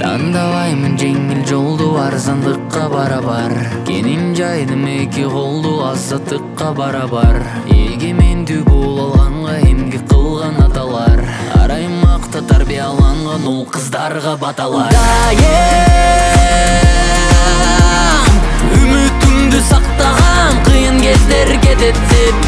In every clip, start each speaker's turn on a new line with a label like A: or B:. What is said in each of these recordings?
A: Тандабаймын жеңил жолду, арзандыкка барабар. Кенин жайдым эки колду, азаттыкка барабар. Эгемендүү бул алганга эмгек кылган аталар. Арайым макта тарбияланган ул кыздарга баталар. Үмүтүмдү сактаган, кыйын кездер кетет деп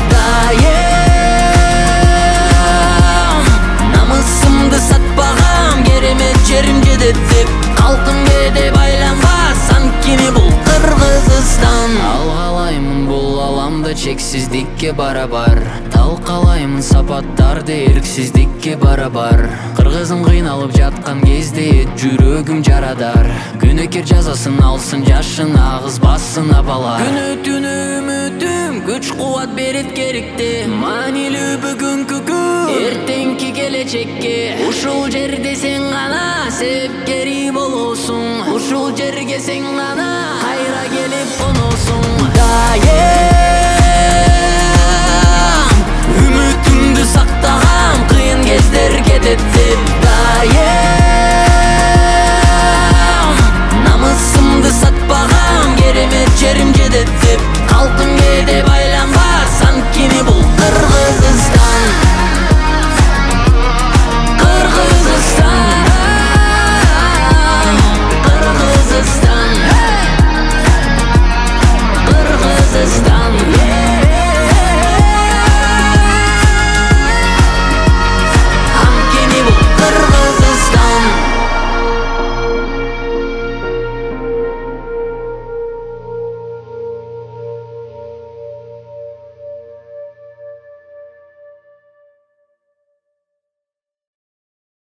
A: намысымды сатпагам, керемет жерим жетет деп. Калкым кээде байланбас, анткени бул Кыргызстан. Алгалаймын бул аламда чексиздикке барабар. Талкалаймын сапаттарды эрксиздикке барабар. Кыргызым кыйналып жаткан кезде жүрөгүм жарадар. Күнөкер жазасын алсын, жашын агызбасын абалар. Күнү түнү үмүтүм күч кубат берет керекте. Маанилүү бүгүнкү күн, эртеңки келечекке. Ушул жерде сен гана себепкери болосуң. Ушул жерге сен гана кайра келип коносуң. Үмүтүмдү сактагам, кыйын кездер кетет деп намысымды сатпагам, керемет жерим жетет деп.